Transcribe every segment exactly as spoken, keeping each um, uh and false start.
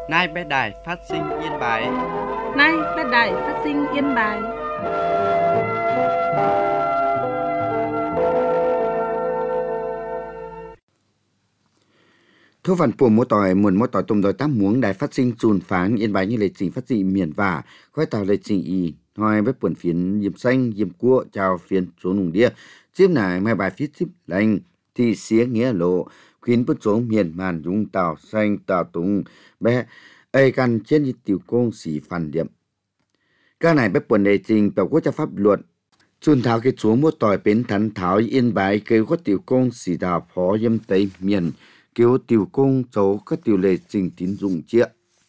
Nay bé đài phát sinh Yên Bái. Nay bé đài phát sinh Yên Bái. Thu phần của mỗi tỏi muốn mỗi tỏi tôm đòi tám muống đài phát sinh chùn phán Yên Bái như lịch trình phát dị miền và khói tàu lịch trình y ngoài với buồn phiến diêm xanh diêm cua chào phiến số nùng đĩa chiếm nải mai bài phía chip lành thì xía nghĩa lộ khuyến bất số miền màn dung tàu xanh tàu tung bé ai căn trên như tiểu công sĩ phản điểm các này với buồn đề trình tàu quốc gia pháp luật chùn thảo cái số mỗi tỏi bến thắn thảo Yên Bái kêu có tiểu công sĩ đào phó diêm tây miền kêu tiểu công cháu các tiểu lệ trình tín dụng chia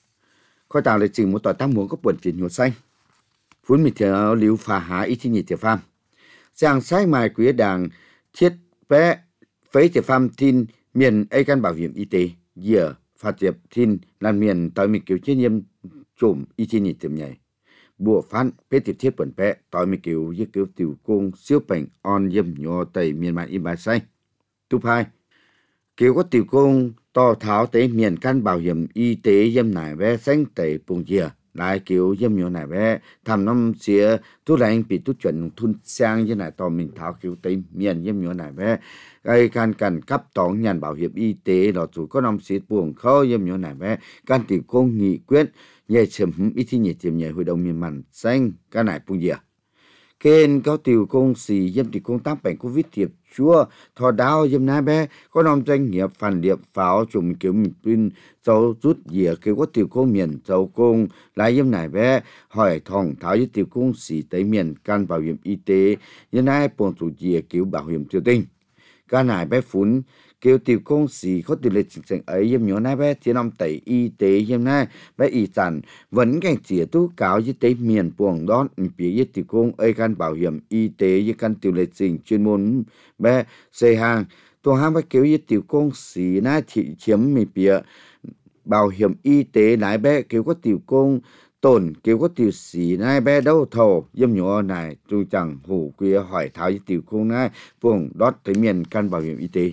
khói tàu lệ trình một tỏi tam muống có buồn phiến nhột xanh phun mịt theo liu phá há ít nhiệt tiểu pham giang sai mai quý đảng thiết vé phế tiểu pham tin miền ai căn bảo hiểm y tế giờ phát tiệp tin làm miền tới mình kiểu chuyên nhiệm trộm ít nhiệt tiểu nhảy bùa phán phế tiệp thiết bẩn vé tới mình kiểu với kiểu tiểu công siêu bệnh on dâm nhỏ tây miền mạn Yên Bái xanh thứ hai kiểu có tiểu công to tháo tới miền căn bảo hiểm y tế dâm nải vé xanh tây bùng dìa lại kiểu dâm nhỏ này bé thầm năm xía tu lạnh bị tu chuẩn thun sang như này tò mình tháo kiểu tây miền dâm nhỏ này bé gây can cần cấp tổng nhận bảo hiểm y tế là chủ có năm xía buồn khó dâm nhỏ này bé can tiểu công nghị quyết về chấm ít thì nhiệt tiềm nhảy hội đồng miền mặn xanh cái này bùng dìa kênh có tiểu công sĩ dâm tiểu công tác bệnh covid tiệp chúa thọ đau dâm nai bé có năm doanh nghiệp phản điệp pháo chủng kiểu mình pin dấu rút dìa kiểu có tiểu công miền dấu công lại dâm này bé hỏi thòng tháo với tiểu công sĩ tới miền can bảo hiểm y tế như nai bồn chủ dìa kiểu bảo hiểm tiêu tinh cái này bé phun kiểu tiểu công sĩ có tỷ lệ chính xác ấy dâm nhỏ nai bé chỉ năm tẩy y tế dâm nai bé y sản vẫn cảnh chỉ tu cáo với tế miền buồng đón phía với tiểu công ấy can bảo hiểm y tế với can tỷ lệ trình chuyên môn bé xây hàng tôi ham bé kiểu với tiểu công sĩ nai thị chiếm mì bìa bảo hiểm y tế nai bé kiểu có tiểu công tổn kiểu có tiểu sĩ nai bé đâu thầu dâm nhỏ này tôi chẳng hủ quía hỏi tháo với tiểu công nai buồng đón tới miền can bảo hiểm y tế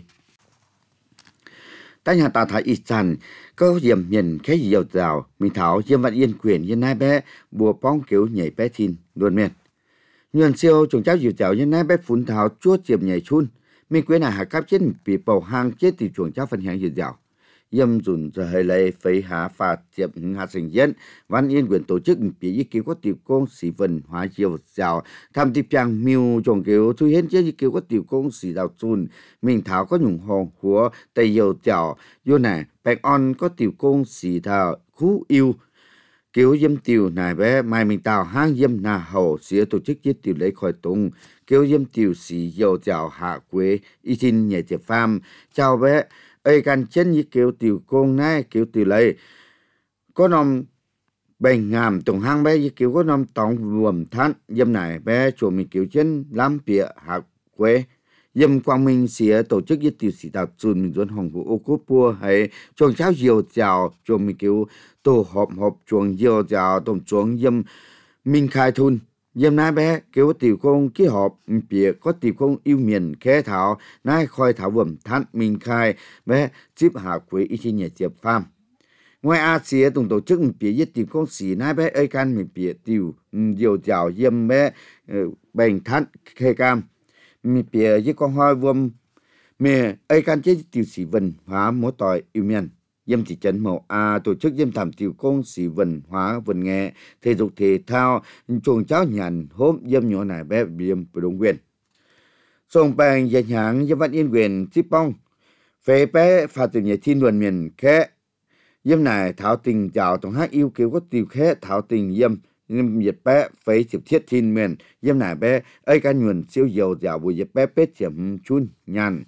tại nhà ta thấy ít dần có diệm miền khá dịu dào mình thảo diệm vận yên quyền như nai bé bùa bóng kiểu nhảy bé thìn luôn miền nhuận siêu trùng cháu dịu dào như nai bé phun thảo chúa diệm nhảy chun mình quên là hạ cấp chết bị bầu hang chết thì chuồng cháu phân hạng dịu dào dâm dùn giờ hơi lấy phấy hạ phạt diệm hạ sinh dân văn yên quyền tổ chức bị ý kiến có tiểu công sĩ vần hóa dịu dào tham tiếp trang miêu trồng kiểu thu hiến chứ ý kiến có tiểu công sĩ đào chun mình thảo có nhung hồn của tây dầu dào vô này bạch on có tiểu công sĩ thảo khu yêu kiểu dâm tiểu này bé mai mình tào hang dâm nà hậu xía tổ chức giết tiểu lấy khỏi tung kiểu dâm tiểu sĩ dầu dào hạ quế y tin nhẹ tiệp pham chào bé ấy can chân như kiểu tiểu công này kiểu tiểu lấy có nằm bệnh ngàm tổng hang bé như kiểu có nằm tổng buồm thắt dâm này bé chỗ mình kiểu chân lắm bịa hạ quế dâm quang minh xía tổ chức với tiểu sĩ đào chun mình dẫn hồng của ô cốt bua hay chuồng cháo diều chào chuồng mình kiểu tổ họp họp chuồng diều chào tổng chuồng dâm minh khai thun dâm nai bé kiểu tiểu công ký họp bịa có tiểu công yêu miền khé thảo nai khoi thảo vườn thắt minh khai bé chip hạ quế y chi nhẹ tiệp pham ngoài a xía tổng tổ chức bịa với tiểu công sĩ nai bé ấy can mình bịa tiểu diều chào dâm bé bệnh thắt khê cam mi bìa với con hoa vườn mẹ ấy can chế tiểu sĩ vần hóa mỗi tỏi yêu miền dâm thị trấn màu a tổ chức dâm thảm tiểu công sĩ vần hóa vần nghệ thể dục thể thao chuồng cháo nhàn hôm dâm nhỏ này bé viêm và đồng quyền song bang danh hãng dâm văn yên quyền tiếp bong phê bé phạt tiểu nhật thiên luận miền khé dâm này thảo tình chào tổng hát yêu kiểu có tiểu khé thảo tình dâm nhưng dịch bé phải chụp thiết thiên miền dâm này bé ấy can nhuận siêu dầu dạo buổi dịch bé bé chậm chun nhàn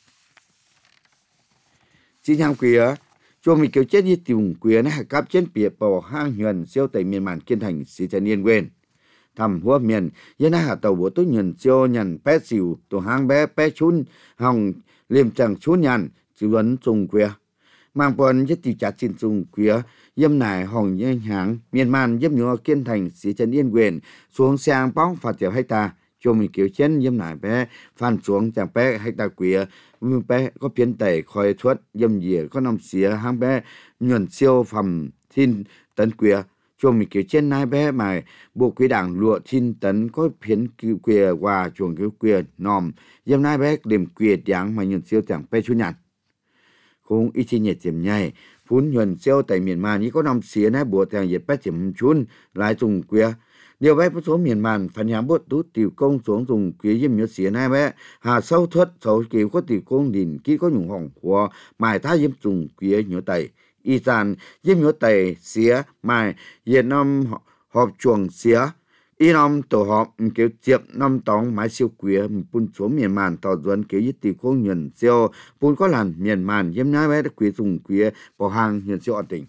xin chào quý á cho mình kiểu chết như tiểu quý này cấp trên bìa bầu hang nhuận siêu tại miền màn kiên thành sĩ thần yên quên thầm hoa miền dân hạ tàu bộ tôi nhuận siêu nhàn bé xỉu tổ hang bé bé chun hồng liềm chẳng chun nhàn chịu vấn trùng quý mang bọn nhất tiểu chặt xin trùng quý dâm này hồng như hãng miền màn dâm nhựa kiên thành sĩ trần yên quyền xuống sang bóng phạt tiểu hay ta cho mình kiểu chân dâm này bé phan xuống chẳng bé hay ta quý bé có biến tẩy khỏi thuất dâm dìa có nằm xía hang bé nhuận siêu phẩm thiên tấn quìa chuồng mình kiểu trên nai bé mà bộ quý đảng lụa thiên tấn có phiến quìa qua chuồng kiểu quìa nòm dâm nai bé điểm quìa đáng mà nhận siêu chẳng pe chú nhặt không ít chi nhiệt tiềm nhảy phun nhuận siêu tại miền Màn như có năm xía nai bộ thằng dệt bé tiềm chun lại dùng quìa điều bé số miền Màn phần nhà bút tú tiểu công xuống dùng quìa dâm nhớ xía nai bé hà sâu thuất sâu kiểu có tiểu công đỉnh kỹ có nhung hỏng của mài tha dâm dùng quìa nhớ tẩy y sản dâm nhớ tẩy xía mài Việt Nam họp chuồng xía y năm tổ họp kiểu chiếc năm tóng máy siêu quía bún xuống miền Màn tỏ duẩn kiểu như tỷ không nhận siêu bún có làn miền Màn dâm nhái bé quía dùng quía bỏ hàng nhận siêu ở tỉnh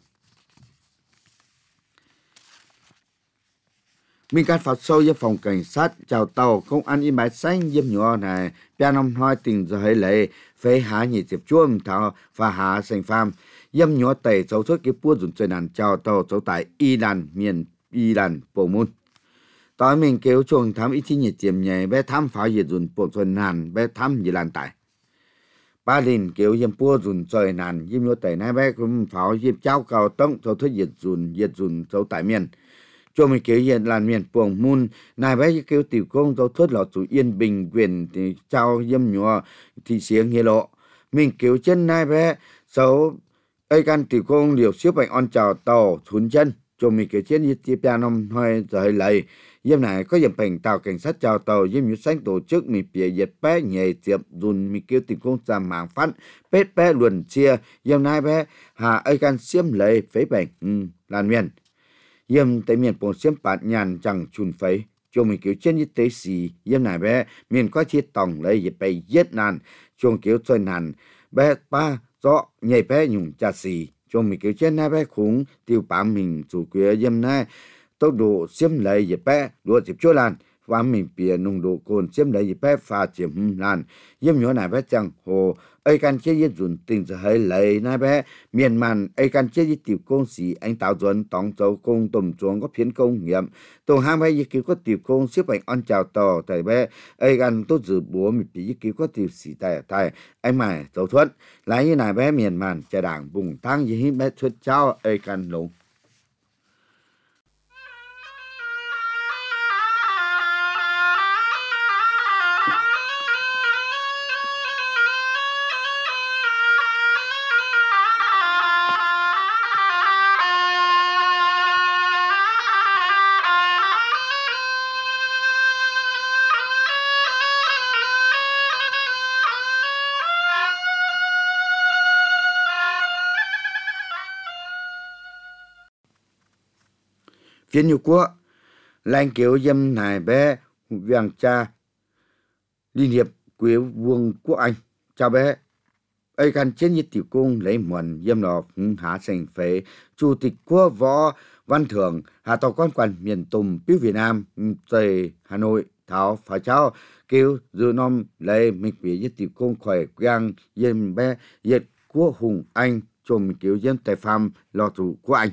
mình can phạt sâu với phòng cảnh sát chào tàu công an Yên Bái xanh dâm nhỏ này bia năm hai tình giờ hay lệ phê há nhị tiệp chuông thảo và há xanh pham dâm nhỏ tẩy dấu thuốc cái bua dùng chơi đàn chào tàu dấu tại y đàn miền y đàn bộ môn tối mình kêu chuồng thám ít chi nhiệt tiềm nhảy bé thám phá nhiệt dùng bộ xuân nàn bé thám gì làn tại ba linh kêu dâm bua dùng chơi nàn dâm nhỏ tẩy này bé cũng pháo dâm cháo cao tông dấu thuốc nhiệt dùng nhiệt dùng dấu tại miền cho mình kêu hiện làn miền buồng môn này bé kêu tiểu công dấu thuốc lọ chủ yên bình quyền thì trao dâm nhỏ thì xiếng nghe lộ mình kêu chân này bé xấu ai can tiểu công liều xếp bệnh on chào tàu thún chân cho mình kêu trên như tiếp ra năm hai giờ hay lấy dâm này có dầm bệnh tàu cảnh sát chào tàu dâm như sáng tổ chức mình bịa dệt bé nhảy tiệp dùn mình kêu tiểu công giảm mạng phát bết bé luồn chia dâm này bé hà ai can xiêm lấy phế bệnh ừ, làn miền dâm tại miền bồn xiêm bạt nhàn chẳng chun phế cho mình kêu trên như tế xì dâm này bé miền có chiếc tòng lấy dệt bay giết nàn chuông kêu chơi nàn bé ba rõ nhảy bé nhung chà xì cho mình kêu trên này bé khủng tiêu bám mình chủ quyền dâm này tốc độ xiêm lấy dịp bé đua dịp chúa lan và mình bìa nồng độ cồn xiêm lấy dịp bé pha chiếm lan dâm nhỏ này bé chẳng hồ ai can chế yết dùn tình giờ hơi lấy này bé miền Màn ai can chế yết tiểu công sĩ anh tạo dùn tổng châu công tùm chuông có phiến công nghiệm tổ hai bé yết cứu có tiểu công xếp ảnh on chào tò tại bé ai can tốt dự bố mình bị yết cứu có tiểu sĩ tại tại anh mày dấu thuận lại như này bé miền Màn trả đảng vùng thang gì bé thuyết trao ai can lùng phiên nhiều quốc lãnh kiểu dâm này bé Viang cha liên hiệp quế vương quốc Anh chào bé ai can trên như tiểu cung lấy muộn dâm lò hạ thành phế chủ tịch quốc võ văn thưởng hạ tàu quan quản miền tùng phía Việt Nam tây Hà Nội thảo phải trao kêu dự nom lấy mình bị như tiểu cung khỏe Giang dâm bé Việt quốc hùng Anh cho mình kiểu dâm tài phạm lò chủ quốc Anh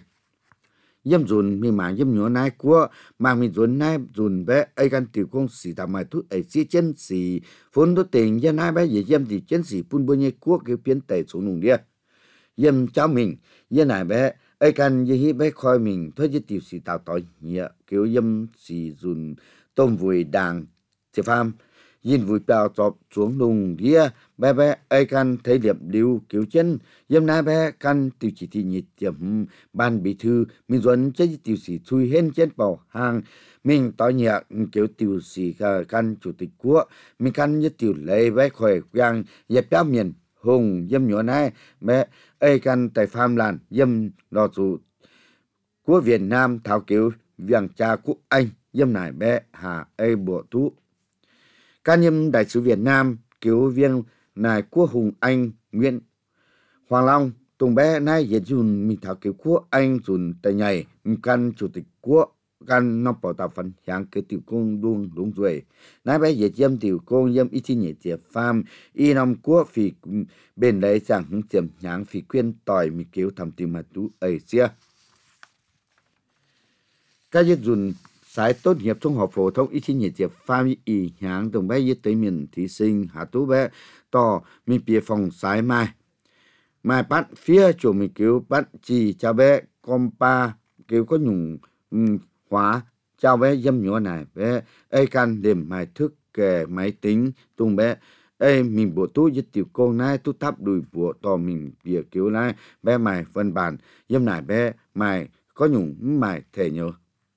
dâm dùn mi mà dâm nhỏ nai của mà mình dùn nai dùn bé ai can tiểu công sĩ tạm mai thuốc ấy xí chân xí phun đốt tiền dâm nai bé gì dâm thì chân xí phun bao nhiêu quốc cái biến tệ số nùng đi dâm cháu mình dâm này bé ai can gì bé coi mình thôi chứ tiểu sĩ tạo tội nhẹ kiểu dâm xí dùn tôm vùi đàng chế pham nhìn vùi bèo chọc xuống nùng đi bé bé ai can thấy liệp liu kiểu chân dâm nai bé can tiểu chỉ thị nhiệt điểm ban bí thư mình dẫn chế tiểu sĩ chui hên trên bảo hàng mình tỏ nhẹ kiểu tiểu sĩ can chủ tịch quốc mình can như tiểu lấy bé khỏe quang dẹp đáp miền hùng dâm nhỏ này bé ai can tại pham làn dâm lò chủ quốc Việt Nam thảo kiểu Viang cha quốc Anh dâm này bé hà ai bộ thú ca nhâm đại sứ Việt Nam cứu viên nài quốc hùng Anh Nguyễn Hoàng Long tùng bé nay dệt dùn mình thảo cứu quốc Anh dùn tại nhảy căn chủ tịch quốc căn nó bảo tạo phần hàng cái tiểu công đuông đúng rồi nay bé dệt dâm tiểu công dâm ít chi nhẹ tiệp pham y năm quốc phì bên đấy chẳng hứng tiệm nháng phì khuyên tỏi mình cứu thầm tìm mà tú ấy xia ca dệt dùn sái tốt nghiệp trung học phổ thông ít chi nhiệt tiệp pham y nháng đồng bé yết tới miền thí sinh hạ tú bé to mình bìa phòng sái mai mai bắt phía chủ mình cứu bắt chỉ cho bé compa kiểu có nhung um, hóa chào bé dâm nhỏ này bé ai can điểm máy thức kề máy tính tung bé ai mình bộ tú với tiểu con này tú thắp đùi bộ to mình bìa kiểu này bé mày phân bản dâm này bé mày có nhung mày thể nhớ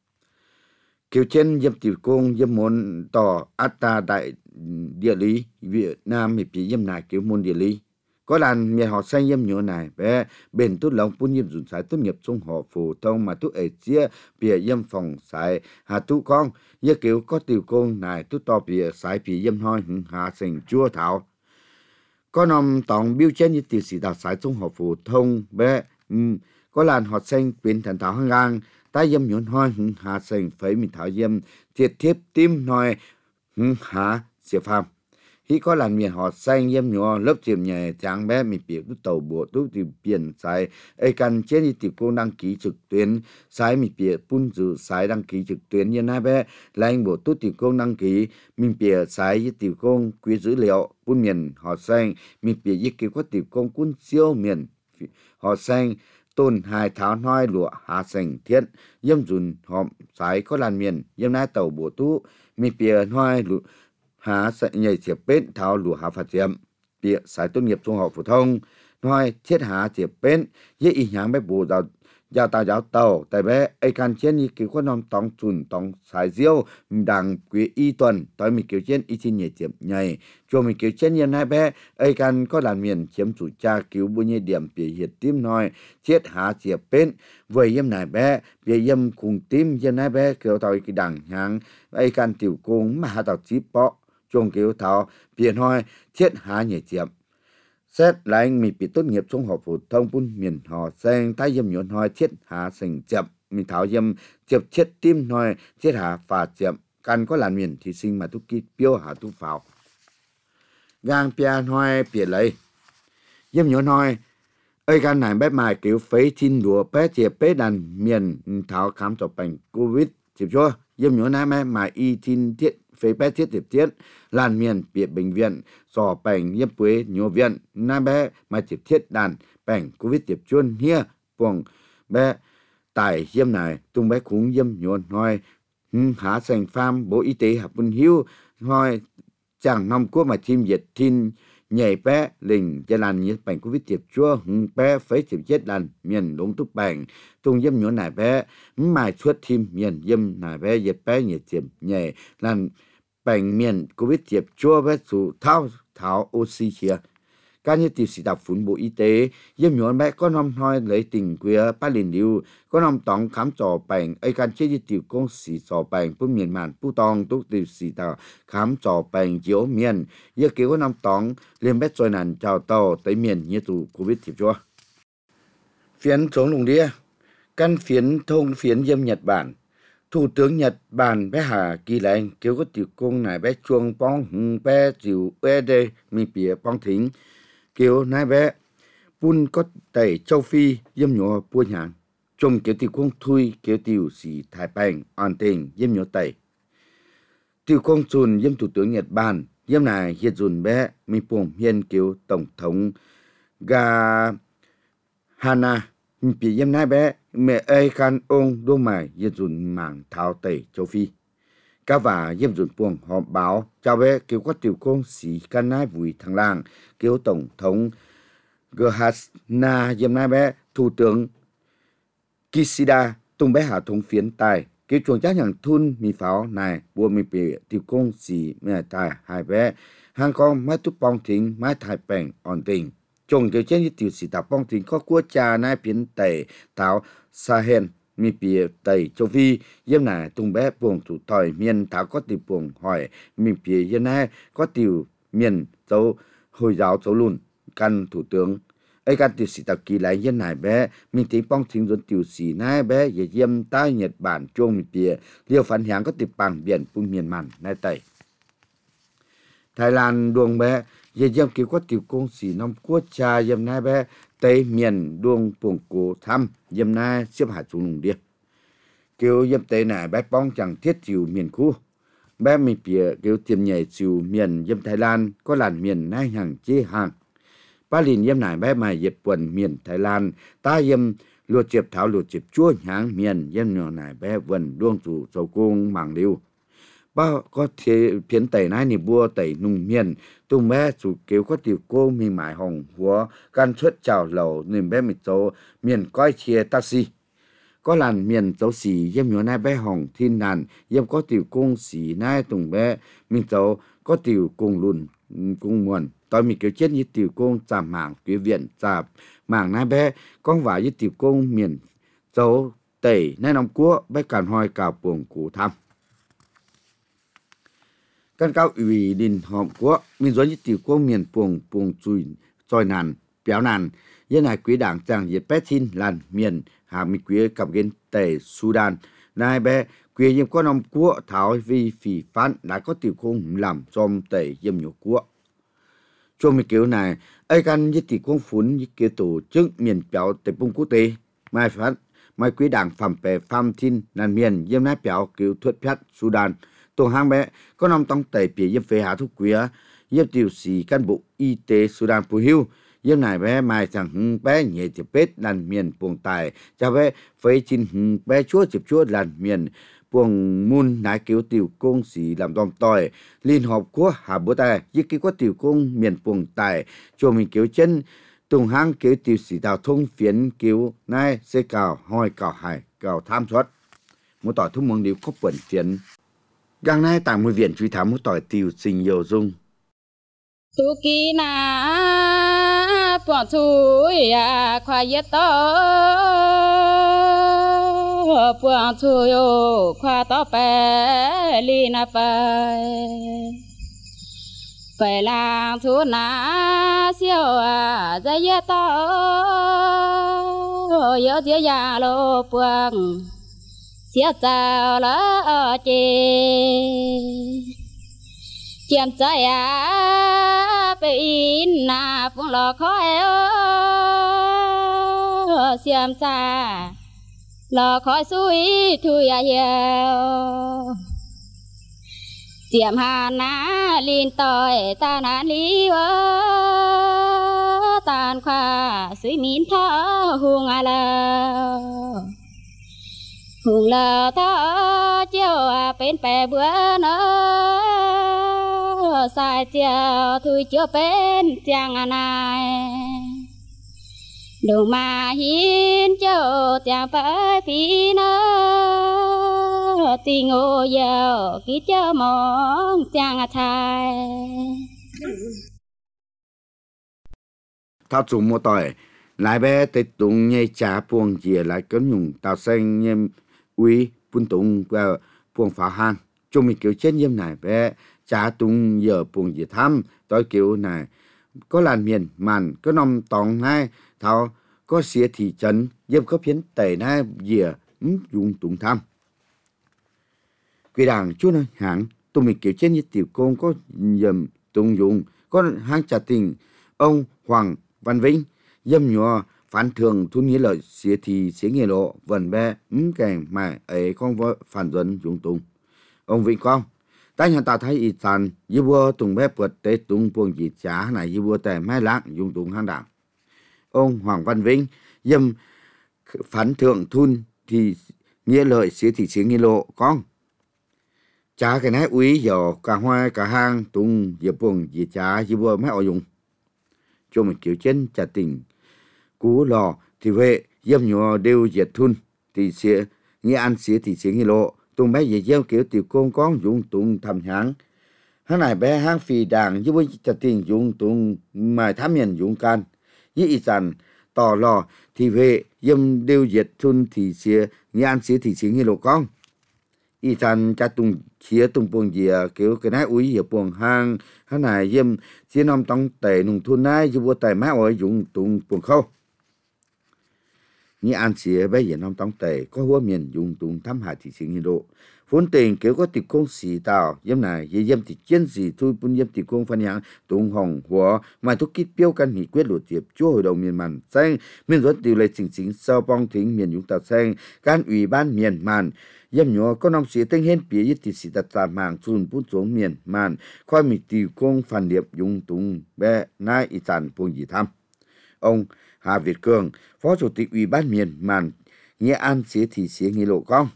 kiểu trên dâm tiểu con dâm môn tỏ ata đại địa lý Việt Nam thì bị dâm này kiểu môn địa lý có làn miền họ xanh dâm nhỏ này bé bền tốt lòng bốn nhiệm dùng sải tốt nghiệp trung học phổ thông mà tốt ấy chia bìa dâm phòng sải hà tú con như kiểu có tiểu con này tốt to bìa sải bìa dâm hoi hà thành chua thảo có nằm tổng biểu trên như tiểu sĩ đạt sải trung học phổ thông bé um, có làn họ xanh biến thành thảo hăng ngang tai dâm nhọn hoi hà thành phải mình thảo dâm thiệt thiếp tim nói hà diệp phàm khi có làn miền họ xanh dâm nhỏ lớp chiếm nhẹ trắng bé mình biết đút tàu bộ đút tìm biển sai ai cần trên đi tìm cô đăng ký trực tuyến sai mình biết bún dự sai đăng ký trực tuyến như này bé lại bộ đút tìm cô đăng ký mình biết sai với tìm cô quý dữ liệu bún miền họ xanh mình biết với kiểu có tìm cô quân siêu miền họ xanh tôn hai tháo nói lụa hạ xanh thiết dâm dùn họ sai có làn miền dâm nai tàu bộ tú mình biết nói lụa hà sẽ nhảy chiếc bên tháo lụa hà phát triển bịa sải tốt nghiệp trung học phổ thông nói thiết hà chiếc bên dễ ý nhãn bé bù giáo giáo tàu giáo tàu tại bé ai can trên như kiểu có nằm tòng chùn tòng sải diêu đằng quý y tuần tới mình kiểu trên y trên nhảy chiếc nhảy cho mình kiểu trên như này bé ai can có làn miền chiếm chủ cha cứu bao nhiêu điểm bịa hiệt tim nói thiết hà chiếc bên với yếm này bé bịa yếm cùng tim như này bé kiểu tàu cái đằng nhãn ai can tiểu cung mà hà tàu chip bọ trong kiểu thảo biển hoi thiết hạ nhảy chiếm xét lại mình bị tốt nghiệp trung học phổ thông bún miền họ xanh tay dâm nhuận hoi thiết hạ thành chậm mình thảo dâm chập chết tim hoi thiết hạ phà chậm cần có làn miền thì sinh mà tu kít biểu hạ tu pháo gang pian hoi biển lấy dâm nhuận hoi ơi gan này bé mài kiểu phế chín đùa bé chè bé đàn miền thảo khám cho bệnh covid chịu chưa dâm nhuận này mẹ mài y chín thiết phế bé thiết tiệp thiết làn miền biệt bệnh viện sò bệnh nhiễm quế nhiều viện na bé mà tiệp thiết đàn bệnh covid tiệp chuôn hia buồng bé tại diêm này tung bé khúng diêm nhuận hoi há thành pham bộ y tế học bún hiu hoi chẳng năm quốc mà chim diệt thiên nhảy bé lình cho làn nhiễm bệnh covid tiệp chua bé phế tiệp chết làn miền đúng túc bệnh tung diêm nhuận này bé mài suốt thêm miền diêm này bé diệt bé nhiệt tiệp nhảy làn bệnh miền covid tiệp chua bé sự thao tháo oxy chia các như tiểu sĩ tập phun bộ y tế diêm nhuận bé có năm hoi lấy tình queer ba liền điêu có năm tổng khám trò bệnh ai can chế đi tiểu công sĩ trò bệnh bún miền màn pu tong tốt tiểu sĩ tập khám trò bệnh chiếu miền giờ kiểu có năm tổng liên bé trôi nàn chào tàu tới miền như tụ covid tiệp chua phiến chống lùng đĩa căn phiến thông phiến diêm Nhật Bản Thủ tướng Nhật Bản bé Hà Kỳ Lệnh kêu có tiểu công này bé chuông bong bé chịu bé đây mình bịa bong thính kêu này bé bún có tẩy châu Phi diêm nhỏ buôn nhàn trong kêu tiểu công thui kêu tiểu sĩ Thái Bình an tình diêm nhỏ tẩy tiểu công chùn diêm thủ tướng Nhật Bản diêm này hiện dùn bé mình buông hiên kêu tổng thống ga Hana mình bị diêm này bé mẹ ai can ông đô mày diêm dùn mảng tháo tẩy châu Phi các và diêm dùn buông họp báo chào bé kêu có tiểu công sĩ can nai vùi thằng làng kêu tổng thống Gehasna diêm này bé thủ tướng Kishida tung bé hạ thống phiến tài kêu chuồng chắc nhàng thun mì pháo này bùa mì bị tiểu công sĩ mẹ tài hai bé hàng con mai túc bong thính mai thái bèn ổn tình chồng kêu trên như tiểu sĩ tập bong thính có quốc cha nai phiến tẩy tháo Sahel mi bìa tẩy châu Phi diêm này tung bé buồng thủ tỏi miền tháo có tiểu buồng hỏi mi bìa diêm này có tiểu miền châu Hồi giáo châu lùn căn thủ tướng ấy căn tiểu sĩ tập kỳ lại diêm này bé mình tính bong thính dẫn tiểu sĩ này bé về diêm tai Nhật Bản chuông mi bìa liều phản hãng có tiểu bằng biển bung miền màn này tẩy Thái Lan đuông bé về diêm kêu có tiểu công sĩ năm quốc cha diêm này bé tây miền đuông buồng cổ thăm diêm này xếp hạt xuống lùng điệp kêu diêm tây này bé bong chẳng thiết chịu miền khu bé mi bìa kêu tiêm nhảy chịu miền diêm Thái Lan có làn miền này hàng chế hàng ba lìn diêm này bé mày dẹp quần miền Thái Lan ta diêm lúa chếp thảo lúa chếp chúa nháng miền yếm nhỏ nải bé vần đuông chủ sầu cung mảng liu bao có thể phiến tẩy này nỉ bua tẩy nung miền tung bé chủ kéo có tiểu cô mi mải hồng húa can xuất chào lầu nên bé mịt dấu miền coi chia taxi có làn miền dấu xì yếm nhỏ nải bé hồng thiên nàn yếm có tiểu cung xì nai tung bé mình dấu có tiểu cung lùn cung muộn tôi mình kéo chết như tiểu cung chạm mảng quý viện chạm mảng nai bé con vải như tiểu cung miền dấu tẩy nai nòng cua bé càn hoi cào buồng củ thăm căn cao ủy đình hòm quốc mình dối như tiểu cung miền buồng buồng chui trôi nàn béo nàn dân này quý đảng chàng diệt pét xin làn miền hà mi quý cặp gen tẩy Sudan nai bé quý yếm có nòng cua tháo vì phỉ phán đã có tiểu cung làm trong tẩy yếm nhiều cua cho mình kiểu này ai căn như tiểu cung phun như kiểu tổ chức miền béo tẩy bung quốc tế mai phát mai quý đảng phẩm bè pham thiên nàn miền yếm nai béo kiểu thuật phét Sudan tổ hàng bé có nằm trong tẩy bìa yếm phê hạ thuốc quý yếm tiểu sĩ cán bộ y tế Sudan phù hưu yếm này bé mai chẳng hưng bé nhẹ tiếp bết làn miền buồng tài cho bé phê chín hưng bé chúa chụp chúa làn miền buồng mun nái kiểu tiểu cung sĩ làm đom tỏi liên hợp quốc hà bố tài như cái có tiểu cung miền buồng tài cho mình kiểu chân tùng hang kiểu tiểu sĩ đào thông phiến kiểu nai xe cào hoi cào hải cào tham suất một tỏi thông mong điều có bẩn phiến gang nay tàng một viện truy thám một tỏi tiểu sinh nhiều dung tu kỳ na bọn chui à khoa yết to bọn chui ô khoa to bé li na phải phải làm thu na siêu à dây yết to yết dễ ya lô buông siêu chào lỡ chê chiêm trái à bị in na phong lò khó eo xiêm xa lò khói suối thui à yêu chiêm hà na linh tỏi ta na lý vơ tàn khoa suối min thơ hùng à lờ hùng lờ thơ chiều à bên bè bữa nữa sai chiều thui chưa bên chàng à này đồ mà hiến cho chàng phải phi nữa tình ngô giàu ký cho mong chàng à thai thao chủ một tỏi lại bé tết tung nhây trả buông dìa lại cấn nhung tàu xanh nhem uy bún tung và buông phá hang cho mình kiểu chết nhem này bé trả tung giờ buông dìa thăm tôi kiểu này có làn miền màn có nòng tòng hai thao có xía thị trấn dêm có phiến tẩy na dìa dùng tung thăm quy đảng chú nói hãng tụi mình kiểu chết như tiểu công có dầm tung dùng có hang trả tình ông Hoàng Văn Vĩnh dâm nhỏ phản thường thu nghĩa lợi xía thì xía nghề lộ vần bé ấm kèm mà ấy không có phản dẫn dùng tung ông Vĩnh con ta nhà ta thấy ít sàn như vua tung bé vượt tế tung buông gì trả này như vua tè mai lãng dùng tung hang đảng ông Hoàng Văn Vĩnh dâm phản thượng thun thì nghĩa lợi xía thì xía nghề lộ con trả cái này úy giờ cả hoa cả hang tung giờ buông gì trả như vua mấy ở dùng cho mình kiểu chân trả tình cú lò thì về dâm nhỏ đều diệt thun thì sẽ nghe ăn xía thì sẽ nghe lộ tung bé về gieo kiểu tiểu công con dùng tung thầm háng hắn này bé hang phi đảng với trả tình dùng tung mài thám nhận dùng can với ý rằng tỏ lò thì về dâm đều diệt thun thì sẽ nghe ăn xía thì sẽ nghe lộ con ý rằng cha tung chia tung buông gì kiểu cái này úi giờ buông hang hắn này dâm chia năm tông tệ nông thôn này chứ vô tệ má ở dùng tung buông khâu như an xía bây giờ năm tông tệ có hua miền dùng tung thăm hại thị sinh nhiệt độ vốn tiền kiểu có tiệc công xì tàu dâm này dây dâm thì chiến gì thôi bún dâm tiệc công phân nhang tung hồng hoa mà thuốc kít标căn nghị quyết luật tiệp chúa hội đồng miền màn xanh miền dẫn tiêu lệ chính chính sau bong thính miền dũng tàu xanh can ủy ban miền màn dâm nhỏ có nông sĩ tên hên bia yết sĩ đặt ra mạng chun bút xuống miền màn khoai mì tiêu công phản điệp dùng tung bé nai ý sản buông gì thăm ông Hà Việt Cường, Phó Chủ tịch Ủy ban miền Màn Nghệ An xía thị xía Nghị Lộ Con.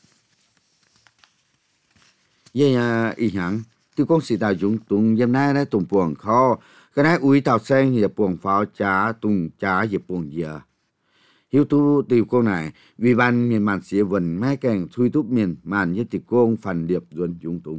Vậy nhà ý hẳn, tiêu công sĩ tạo dụng tùng dâm nai đã tùng buồng kho, cái này uy tạo sen thì buồng pháo trả tùng trả dịp buồng dừa. Hiếu tu tiêu công này, Ủy ban miền Màn xía vần mái kèng thui túc miền Màn nhất tiêu công phần điệp duân dụng tùng.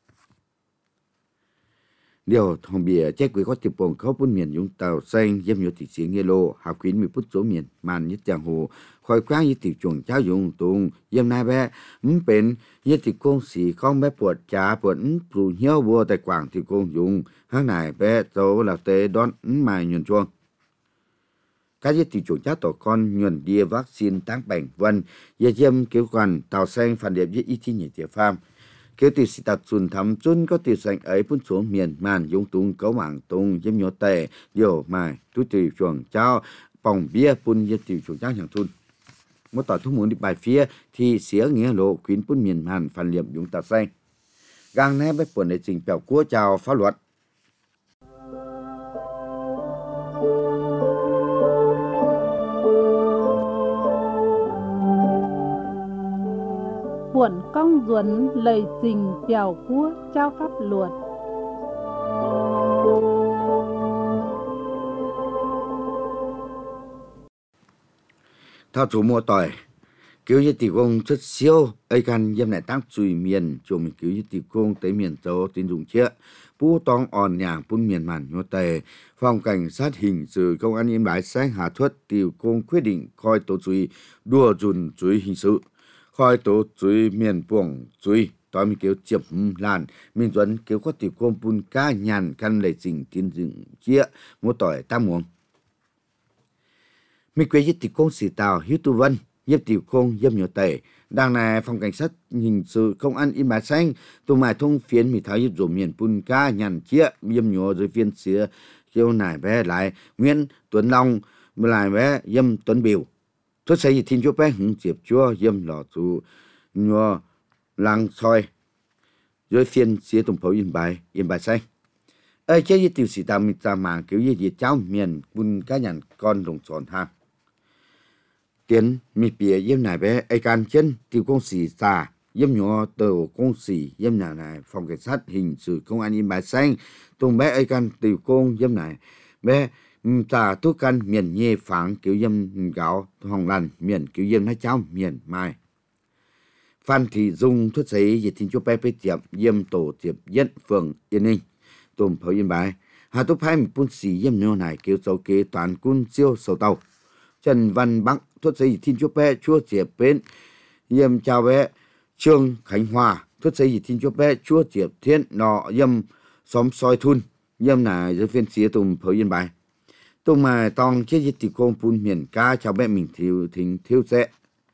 Điều thong bìa chết quý có tiệp buồng kho bún miền dụng tàu sen dâm nhô thị xía Nghệ Lộ, hạ quyến mì bút số miền Màn nhất giang hồ, khỏi quá như tiểu chuồng cháu dụng tùng dâm nai bé ấmเป็นnhư tiểu công sĩ không bé bột trả bột ấm bù nhiêu bùa tại quảng tiểu công dụng hàng này bé dấu là tế đón ấm mài nhuận chuông các như tiểu chuồng cháu tổ con nhuận địa vaccine tăng bệnh vân giờ dâm kiểu quản tàu xanh phản điệp với ý chí nhảy tiểu pham kiểu tiểu sĩ tập xuân thắm chun có tiểu xanh ấy bún xuống miền Màn dụng tùng cấu mạng tùng dâm nhô tệ điều mài tú tiểu chuồng cháu bỏng bia bún như tiểu chuồng cháu hàng thun một tỏi thu muốn đi bài phía thì xía Nghĩa Lộ khuyến bún miền Màn phản liệm dùng tàu xanh gang nét với buồn để trình bèo cua chào pháp luật buồn công duẩn lời trình bèo cua trao pháp luật. Thao chủ mua tỏi cứu như tỷ công chất siêu ấy căn dâm này tăng chùi miền cho mình cứu như tỷ công tới miền châu tín dụng chia bú tong on nhàng bún miền Màn nhô tề phòng cảnh sát hình sự công an Yên Bái sáng hà thuật tiểu công quyết định khởi tố chùi đua dùn chùi hình sự khởi tố chùi miền buồng chùi tỏi mình cứu chiếm làn mình tuấn cứu có tiểu công bún cá nhàn căn lệ trình tín dụng chia mua tỏi tam muỗng mình quay với tiểu công sĩ tàu hiếu tu vân giúp tiểu công dâm nhô tề đang này phòng cảnh sát hình sự công an Yên Bái xanh tụ mài thông phiến mì tháo giúp dụ miền bún cá nhàn chia dâm nhô rồi phiên xía kêu nải bé lại Nguyễn Tuấn Long lại bé dâm Tuấn Biểu tôi sẽ thiên chúa bé hứng diệp chúa dâm lò chủ nhô lăng soi rồi phiên xía tùng phố Yên Bái Yên Bái xanh ơi chế với tiểu sĩ tàu mình ra mạng kiểu như gì cháu miền bún cá nhàn con đồng tròn hàng tiến mi bìa yếm này bé ai can chân tiểu công sĩ xà yếm nhỏ tàu công sĩ yếm nhà này phòng cảnh sát hình sự công an Yên Bái xanh tung bé ai can tiểu công yếm này bé xà tu căn miền nhê phẳng kiểu yếm gạo hồng lằn miền kiểu yếm hai cháu miền mai Phan Thị Dung thuyết giấy về thiên chúa bé bé tiệp yếm tổ tiệp nhất phường Yên Ninh tôm phố Yên Bái hà tu phai một bún xì yếm nhỏ này kiểu dấu kế toàn quân siêu sầu tàu Trần Văn Bắc thuyết giấy thiên chúa bé chúa diệp bên yếm chào bé Trương Khánh Hòa thuyết giấy thiên chúa bé chúa diệp thiên nọ yếm xóm soi thun yếm này dưới phiên xía tùm phố Yên Bái tùm mà tòng chế dịch tỷ công bún miền ca chào bé mình thiêu thính thiêu sẽ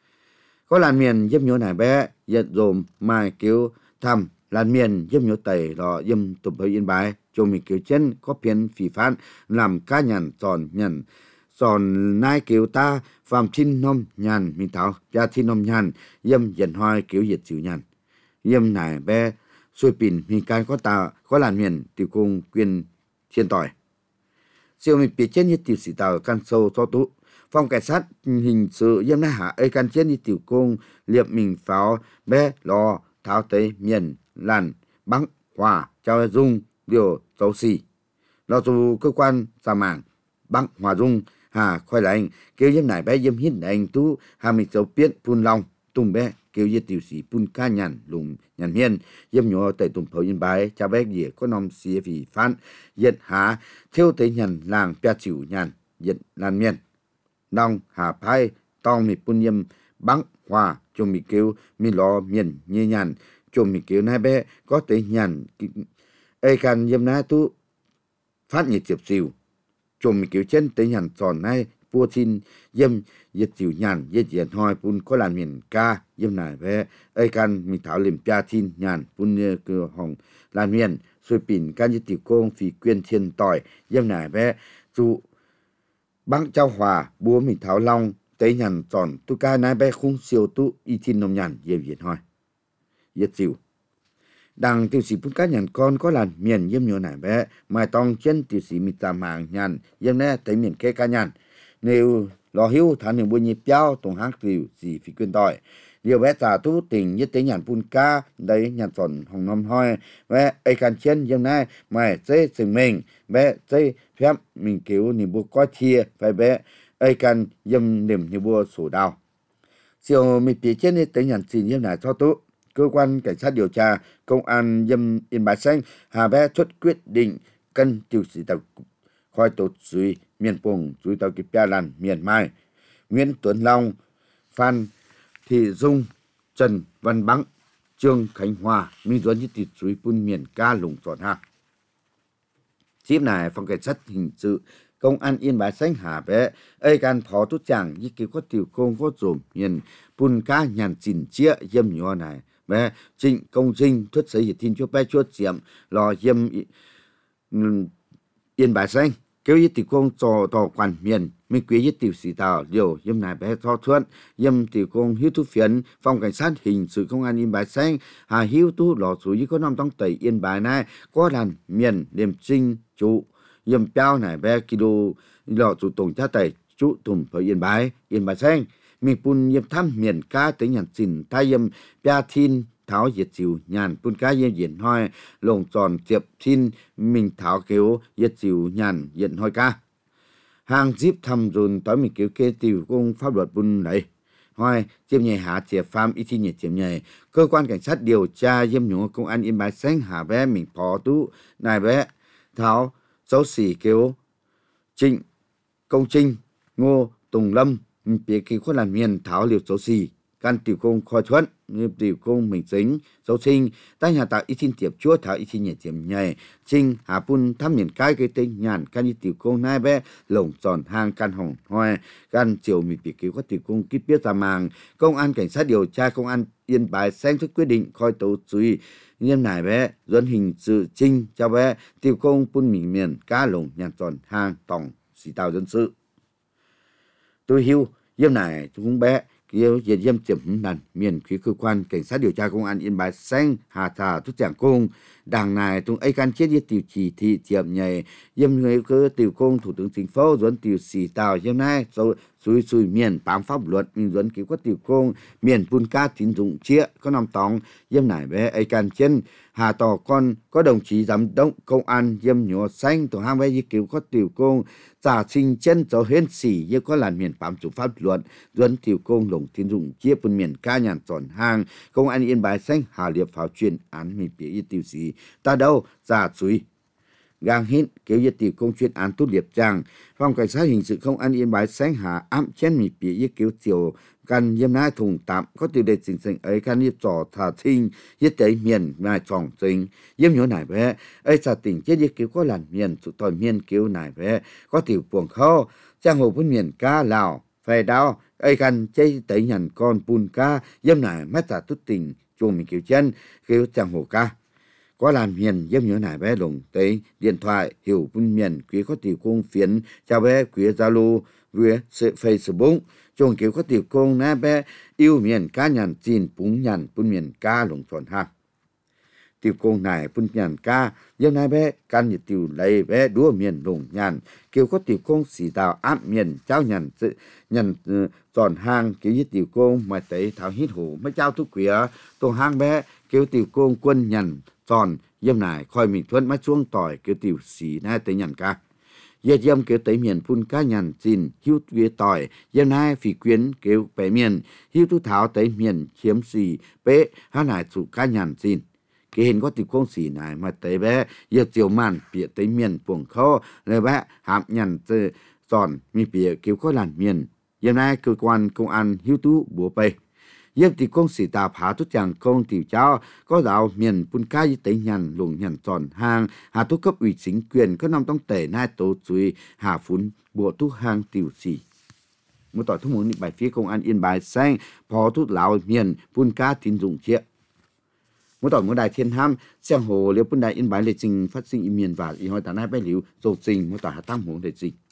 có làn miền yếm nhớ này bé giật dồm mai kiểu thăm làn miền yếm nhớ tẩy đó yếm tùm phố Yên Bái cho mình kiểu chân có phiên phỉ phán làm cá nhằn tròn nhằn còn nai kiểu ta phạm thiên nôm nhàn mình thảo gia thiên nôm nhàn yếm dần hoài kiểu diệt chịu nhàn yếm này bé xuôi pin mình can có ta có làn miền tiểu công quyền thiên tỏi siêu mình bị chết như tiểu sĩ tàu can sâu cho tú phòng cảnh sát hình sự yếm na hạ ấy can chết như tiểu công liệp mình pháo bé lò tháo tới miền làn bắn hòa trao dung điều dấu xì lo dù cơ quan giả mảng bắn hòa dung hà khoai lại kêu yếm này bé yếm hít anh tú hà mình dấu biết phun long tung bé kêu yếm tiểu sĩ phun ca nhàn lùng nhàn miên yếm nhỏ tại tùng phố Yên Bái cha bé gì có nom xía vì phán yết hà theo tới nhàn làng bia chịu nhàn yết lan miên nong hà phai tong mi phun yếm bắn hòa cho mi kêu mi lo miên như nhàn cho mi kêu này bé có tới nhàn ai can yếm na tú phát nhiệt diệp xìu chồng mình kiểu chân tới nhàn tròn này bua xin yếm yết chịu nhàn yết yết hoi bún có làn miền ca yếm này bé ai can mình thảo liềm pia thiên nhàn bún như cửa hồng làn miền xuôi pin can yết tiểu công phì quyên thiên tỏi yếm này bé dụ băng trao hòa búa mình thảo long tới nhàn tròn tu ca này bé khung siêu tu y thiên nông nhàn yếm yết hoi yết chịu đằng tiểu sĩ bún cá nhàn con có làn miền yếm nhỏ này bé mai tòng chân tiểu sĩ mi tà màng nhàn yếm nè tới miền kê cá nhàn nếu lò hiu thán những buôn nhịp giao tổng hang tiểu gì phi quyền tỏi điều bé trả thu tình nhất tế nhàn pun ca đấy nhàn tròn hồng năm hoi bé ai can chân hôm nay mày dây sừng mình bé dây phép mình cứu niềm bùa coi thia phải bé ai can dâm niềm niềm bùa sổ đào chiều mình phía trên đi tế nhàn xin như này cho tú cơ quan cảnh sát điều tra công an dâm Yên Bái Xanh hà bé xuất quyết định cân tiêu sĩ tàu khoi tổ suy miền Pùng suy tàu kịp gia làn miền Mai Nguyễn Tuấn Long Phan Thị Dung Trần Văn Bắng Trương Khánh Hòa Minh Duẩn như tịt suy pun miền ca lùng tròn ha chip này phòng cảnh sát hình sự công an Yên Bái Xanh hà bé ai can phó tú chẳng như kiểu có tiểu công có dùm miền pun ca nhàn chỉnh chia dâm nhỏ này bé trịnh công trinh thuyết xây hiệp thiên cho bé chuột chiếm lò dâm Yên Bái Xanh kêu như tiểu công trò tò quản miền mình quý như tiểu sĩ tàu điều dâm này bé tho thuận dâm tiểu công hiếu thu phiến phòng cảnh sát hình sự công an Yên Bái Xanh hà hiếu tu lò số như có năm trong tẩy Yên Bái này có đàn miền điểm trinh chủ dâm bao này bé kilo lò chủ tổng cha tẩy chủ tùm ở Yên Bái Yên Bái Xanh mình pun dâm thăm miền ca tới nhàn chỉnh thay dâm bia thiên tháo diệt chiều nhàn pun cá yên diễn hoi lồng tròn tiệp thiên mình tháo kéo diệt chiều nhàn diễn hoi ca hàng zip thăm dồn tới mình kéo kê tiểu công pháp luật pun này hoi chiêm nhảy hạ triệt pham ít nhảy chiêm nhảy cơ quan cảnh sát điều tra dâm nhung công an Yên Bái Xanh hà bé mình phó tú này bé tháo dấu xỉ kéo Trịnh Công Trinh Ngô Tùng Lâm phía kỳ khuất làm miền tháo liều dấu xỉ can tiểu công khoi thuận như tiểu công mình dính dấu sinh tại nhà tạo ít xin tiệp chúa tháo ít xin nhảy tiệm nhảy trinh hà pun thăm miền cái cái tên nhàn can như tiểu công nai bé lồng tròn hang can hồng hoe can chiều mình bị cứu có tiểu công kíp biết ra màng công an cảnh sát điều tra công an Yên Bái Xanh thức quyết định khoi tố chú ý nghiêm này bé dẫn hình sự trinh cho bé tiểu công pun mình miền cá lồng nhàn tròn hang tổng xì tàu dân sự tôi hiu nghiêm này chúng bé kêu diệt dâm tiệm đàn miền phía cơ quan cảnh sát điều tra công an Yên Bái Xanh hà thả thuốc giảng công đảng này tung ai can chết diệt tiểu chỉ thị tiệm nhảy dâm người cơ tiểu công thủ tướng chính phủ dẫn tiểu xì tàu dâm này rồi xui xui miền bám pháp luật mình dẫn cứu có tiểu công miền pun ca tín dụng chia có năm tòng dâm này bé ai can chân hà tỏ con có đồng chí giám đốc công an dâm nhỏ xanh tổ hai bé cứu có tiểu công giả sinh chân cho hên xỉ như có làn miền bám chủ pháp luật dẫn tiểu công lồng tín dụng chia pun miền ca nhàn tròn hang công an Yên Bái Xanh hà liệp pháo chuyên án mình bị tiểu xỉ ta đâu giả suy gang hít kéo như tiểu công chuyên án tốt liệp trang phòng cảnh sát hình sự công an Yên Bái Xanh hà ám chen mình bị như kéo tiểu căn yếm nai thùng tạm có tiêu đề chính sinh ấy căn yếm trò thả thinh yết tế miền mai tròn sinh yếm nhớ nải bé ấy sa tỉnh chết yết kéo có làn miền sự tỏi miền kéo nải bé có tiểu buồng khô trang hồ vun miền ca lào phè đao ấy căn chơi tế nhằn con pun ca yếm nải mắt giả tút tình chuồng mình kéo chân kéo trang hồ ca có làn miền yếm nhớ nải bé lồng tế điện thoại hiểu vun miền quý có tiểu công phiến chào bé quý Zalo với Facebook chồng kiểu có tiểu công na bé yêu miền cá nhàn chín bún nhàn bún miền cá lồng tròn hang tiểu công này bún nhàn cá dân na bé can như tiểu lấy bé đua miền lồng nhàn kiểu có tiểu công xì tàu áp miền trao nhàn nhàn tròn hang kiểu như tiểu công mà tới thảo hít hổ mới trao thuốc quỷ tổ hang bé kiểu tiểu công quân nhàn tròn dân này khoi mình thuận mắt xuống tỏi kiểu tiểu xì na tới nhàn cá giờ dâm kêu tới miền phun cá nhàn chín hiu vía tỏi giờ nay phỉ quyến kêu bé miền hiu tu tháo tới miền chiếm xì bé hát lại chủ cá nhàn chín cái hình có tiểu công xì này mà tới bé giờ chiều màn bịa tới miền buồng khô lời bé hàm nhàn từ giòn mi bịa kêu có làn miền giờ nay cơ quan công an hiu tu bùa bê yếm tiểu công sĩ tà pháทุกอย่างcông tiểu cháu có đạo miền pun ca y tế nhàn lùng nhàn tròn hang hà thu cấp ủy chính quyền có nằm trong tể nai tổ chuối hà phun bộ thu hang tiểu sĩ một tỏi thu muốn bài phía công an Yên Bái Xanh phó thu lão miền pun ca tín dụng chia một tỏi một đài thiên ham xem hồ liêu pun đài Yên Bái lệ trình phát sinh miền và y hỏi tả nai bài liu dầu trình một tỏi hà tam huống lệ trình